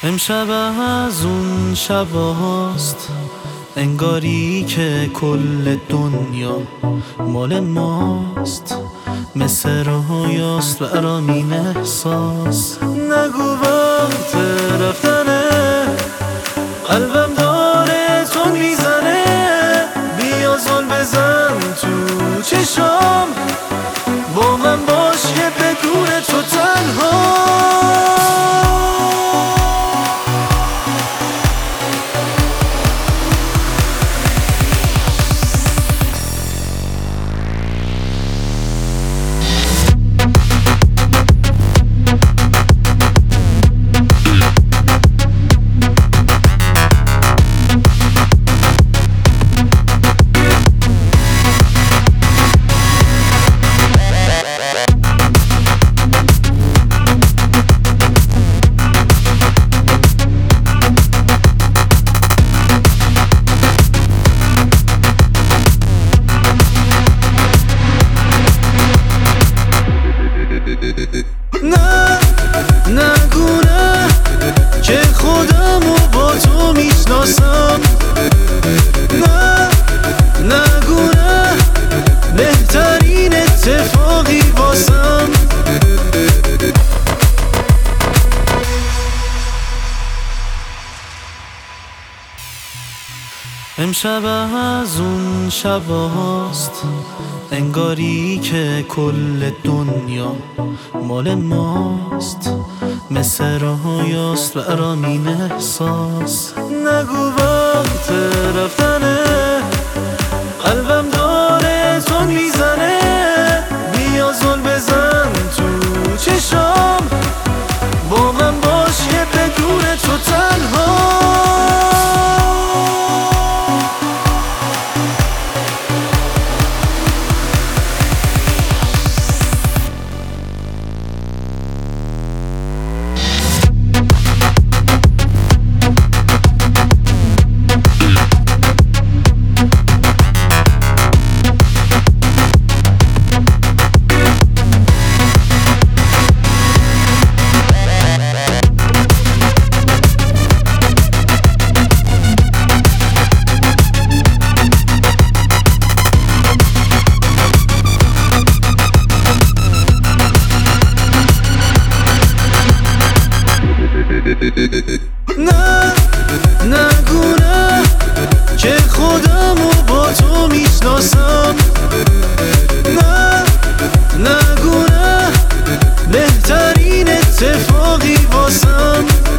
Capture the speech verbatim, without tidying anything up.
امشب از اون شباست انگاری که کل دنیا مال ماست، مثل رویاست برام این احساس. نگو وقت رفتنه، قلبم داره تون میزنه، بیا زل بزن تو چشام، با من باش که بدون تو تنها. نه نگو نه که خودمو با تو میشناسم، نه نگو نه بهترین اتفاقی واسم. امشب از اون شباست انگاری که کل دنیا مال ماست، مثل رویاست برام این احساس. نگو وقت رفتنه، قلبم داره تون میزنه، بیا زل بزن تو چشام، با من باش که بدون تو تنها. نه نگو نه که خودمو با تو میشناسم، نه نگو نه بهترین اتفاقی واسم.